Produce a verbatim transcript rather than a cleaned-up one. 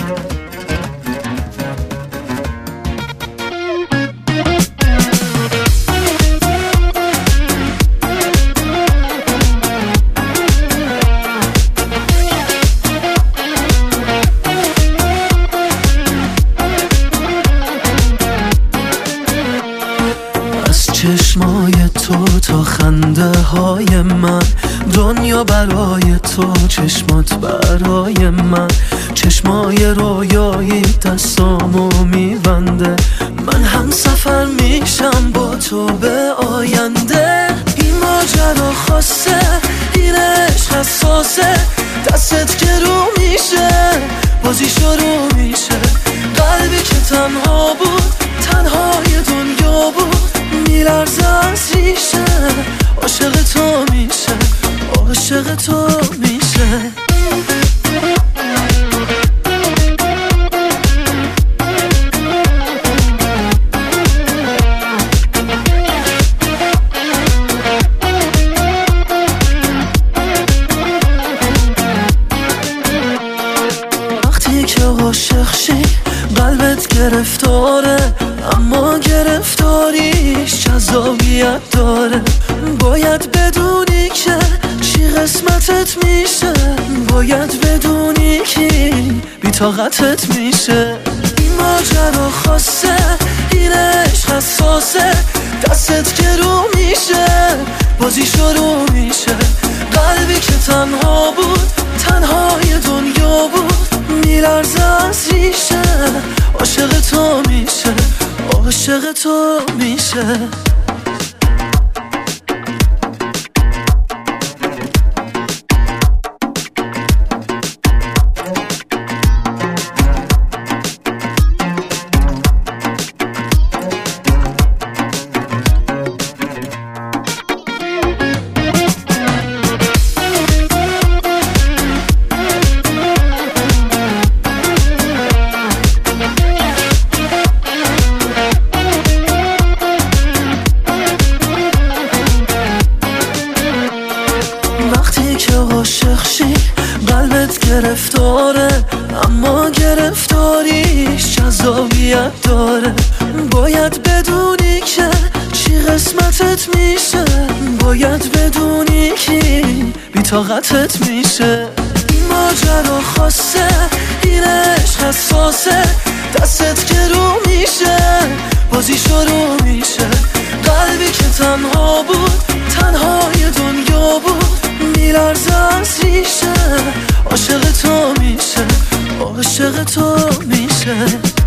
چشمای تو تا خنده های من، دنیا برای تو، چشمات برای من. چشمای رویایی دستامو میبنده، من هم سفر میشم با تو به آینده. این ماجرا خاصه، این عشق حساسه، دستت که رو میشه بازی شروع میشه. قلبی که تنها بود، تنهای دنیا بود، میلرزه از ریشه. عاشق تو میشه، عاشق تو میشه. وقتی که عاشق شی قلبت گرفتاره، اما گرفتاریش جذابیت داره. باید بدونی که چی قسمتت میشه، باید بدونی که بی طاقتت میشه. این ماجرا خاصه، این عشق حساسه، دستت که رو میشه بازی شروع میشه. قلبی که تنها بود، تنهای دنیا بود، میلرزه از ریشه. عاشق تو میشه، عاشق تو میشه. عاشق شی قلبت گرفتاره، اما گرفتاریش جذابیت داره. باید بدونی که چی قسمتت میشه، باید بدونی که بی طاقتت میشه. این ماجرا خاصه، این عشق حساسه، دستت که رو میشه بازی شروع میشه. قلبی که تنها بود، تنهای دنیا بود، میلرزه از ریشه. عاشق تو میشه، عاشق تو میشه.